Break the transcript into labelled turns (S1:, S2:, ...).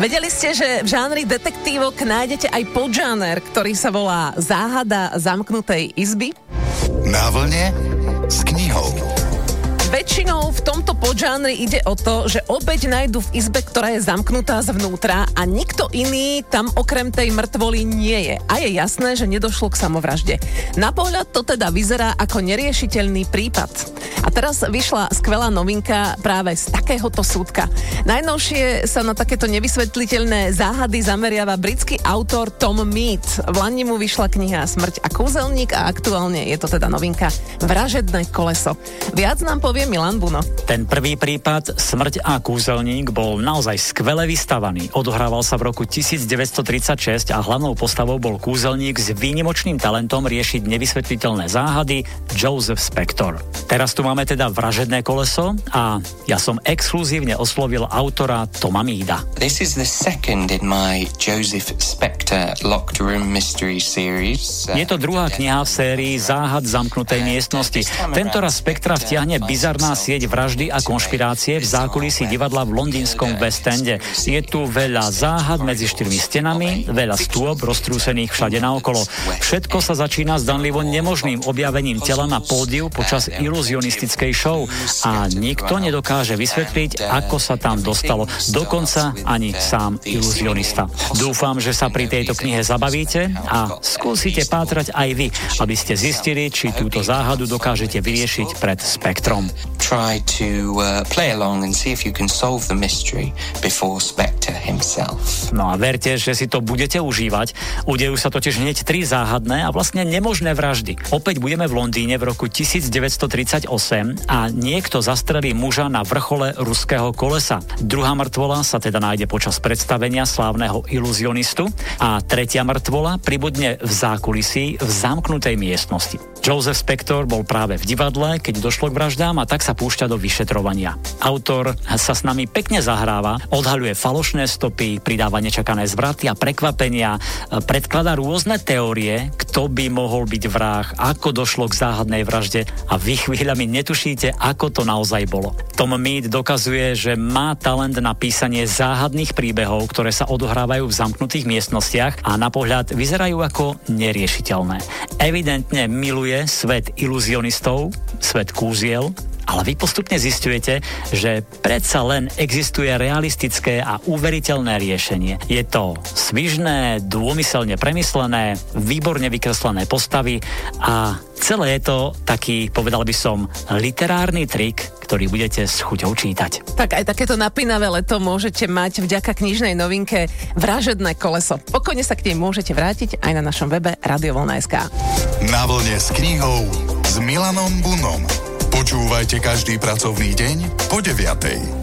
S1: Vedeli ste, že v žánri detektívok nájdete aj podžáner, ktorý sa volá Záhada zamknutej izby?
S2: Na vlne s knihou.
S1: Väčšinou v tomto podžánri ide o to, že obeť nájdu v izbe, ktorá je zamknutá zvnútra a nikto iný tam okrem tej mŕtvoly nie je. A je jasné, že nedošlo k samovražde. Na pohľad to teda vyzerá ako neriešiteľný prípad. A teraz vyšla skvelá novinka práve z takéhoto súdka. Najnovšie sa na takéto nevysvetliteľné záhady zameriava britský autor Tom Mead. V lani mu vyšla kniha Smrť a kúzelník a aktuálne je to teda novinka Vražedné koleso. Viac nám povie Milan Buno.
S3: Ten prvý prípad Smrť a kúzelník bol naozaj skvele vystavaný. Odohrával sa v roku 1936 a hlavnou postavou bol kúzelník s výnimočným talentom riešiť nevysvetliteľné záhady Joseph Spector. Teraz tu máme teda Vražedné koleso a ja som exkluzívne oslovil autora Toma Meada.
S4: This is the second in my Joseph Spector Locked Room Mystery series.
S3: Je to druhá kniha v sérii Záhad zamknutej miestnosti. Tentoraz Spectra vtiahne bizarná sieť vraždy a konšpirácie v zákulisí divadla v londýnskom West Ende. Je tu veľa záhad medzi štyrmi stenami, veľa stôp roztrúsených všade naokolo. Všetko sa začína zdanlivo nemožným objavením tela na pódiu počas iluzionistickej show a nikto nedokáže vysvetliť, ako sa tam dostalo. Dokonca ani sám iluzionista. Dúfam, že sa pri tejto knihe zabavíte a skúsite pátrať aj vy, aby ste zistili, či túto záhadu dokážete vyriešiť pred Spektrom.
S4: Try to play along and see if you can solve the mystery before Spector himself.
S3: No a verte, že si to budete užívať. Udejú sa totiž hneď 3 záhadné a vlastne nemožné vraždy. Opäť budeme v Londýne v roku 1938 a niekto zastrelí muža na vrchole ruského kolesa. Druhá mŕtvola sa teda nájde počas predstavenia slávneho iluzionistu a tretia mŕtvola pribudne v zákulisí v zamknutej miestnosti. Joseph Spector bol práve v divadle, keď došlo k vraždám a tak sa púšťa do vyšetrovania. Autor sa s nami pekne zahráva, odhaľuje falošné stopy, pridáva nečakané zvraty a prekvapenia, predkladá rôzne teórie, kto by mohol byť vrah, ako došlo k záhadnej vražde a vy chvíľami netušíte, ako to naozaj bolo. Tom Mead dokazuje, že má talent na písanie záhadných príbehov, ktoré sa odohrávajú v zamknutých miestnostiach a na pohľad vyzerajú ako neriešiteľné. Evidentne miluje svet iluzionistov, svet kúziel, ale vy postupne zisťujete, že predsa len existuje realistické a uveriteľné riešenie. Je to svižné, dômyselne premyslené, výborne vykreslené postavy a celé je to taký, povedal by som, literárny trik, ktorý budete s chuťou čítať.
S1: Tak aj takéto napínavé leto môžete mať vďaka knižnej novinke Vražedné koleso. Pokojne sa k nej môžete vrátiť aj na našom webe radiovolna.sk.
S2: Na vlne s knihou s Milanom Bunom. Počúvajte každý pracovný deň po 9:00.